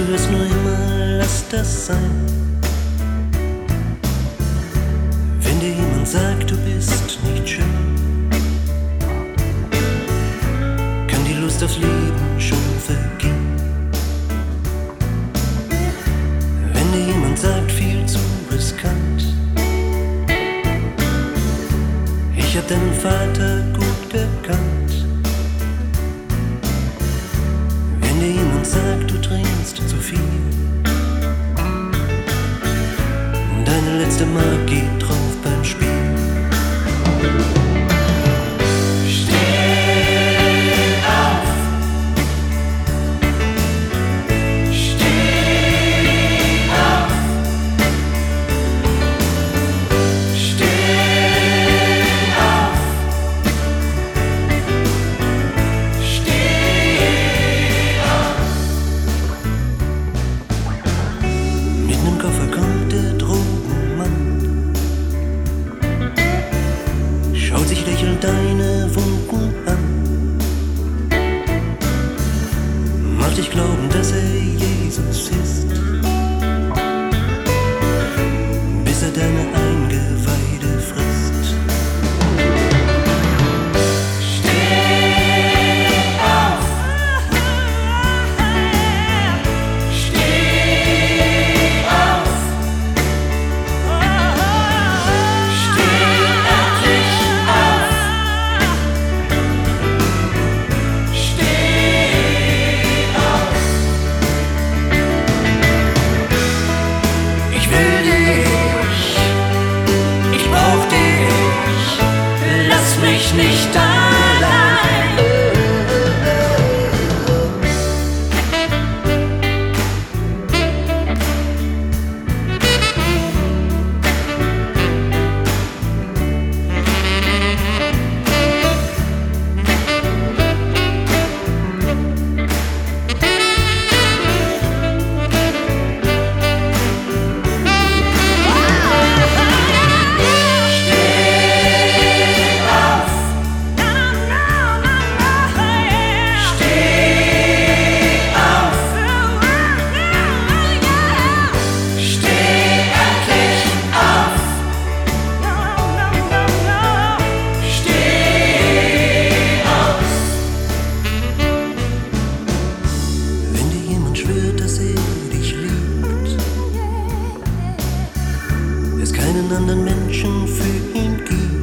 hörst nur immer, lass das sein. Wenn dir jemand sagt, du bist nicht schön, kann die Lust aufs Leben schon vergehen. Wenn dir jemand sagt, viel zu riskant, ich hab deinen Vater gut gekannt. Wenn dir jemand sagt, du trinkst zu viel, deine letzte Mark geht drauf beim Spiel. Deine Wunden an, macht dich glauben, dass er Jesus ist, bis er deine Eingeweide frisst. Steh auf, steh auf, steh endlich auf. Nicht allein. Keinen anderen Menschen für ihn gibt.